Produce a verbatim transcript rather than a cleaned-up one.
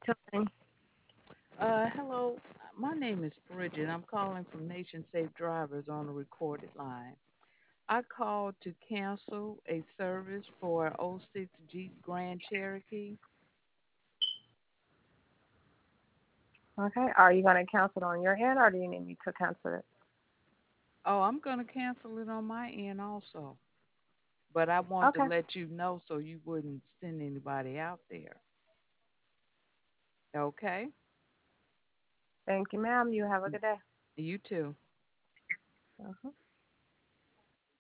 doing? Uh, hello, my name is Bridget. I'm calling from Nation Safe Drivers on a recorded line. I called to cancel a service for oh six Jeep Grand Cherokee. Okay. Are you going to cancel it on your end or do you need me to cancel it? Oh, I'm going to cancel it on my end also, but I wanted to Okay. let you know so you wouldn't send anybody out there. Okay? Thank you, ma'am. You have a good day. You too. Uh-huh.